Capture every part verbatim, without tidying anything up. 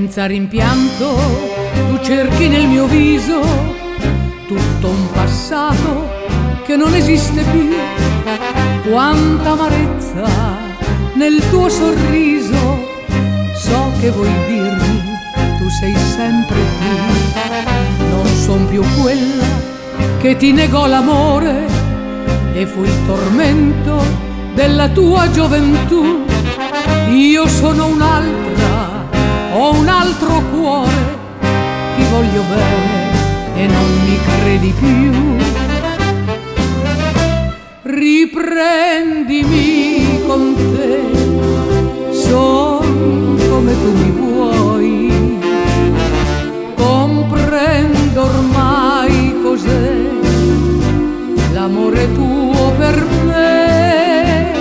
Senza rimpianto tu cerchi nel mio viso tutto un passato che non esiste più. Quanta amarezza nel tuo sorriso, so che vuoi dirmi tu sei sempre tu. Non son più quella che ti negò l'amore e fu il tormento della tua gioventù. Io sono un'altra, ho un altro cuore, ti voglio bene e non mi credi più. Riprendimi con te, son come tu mi vuoi, comprendo ormai cos'è l'amore tuo per me.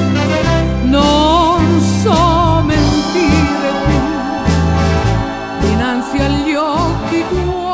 Non so mentire più dinanzi agli occhi tuoi.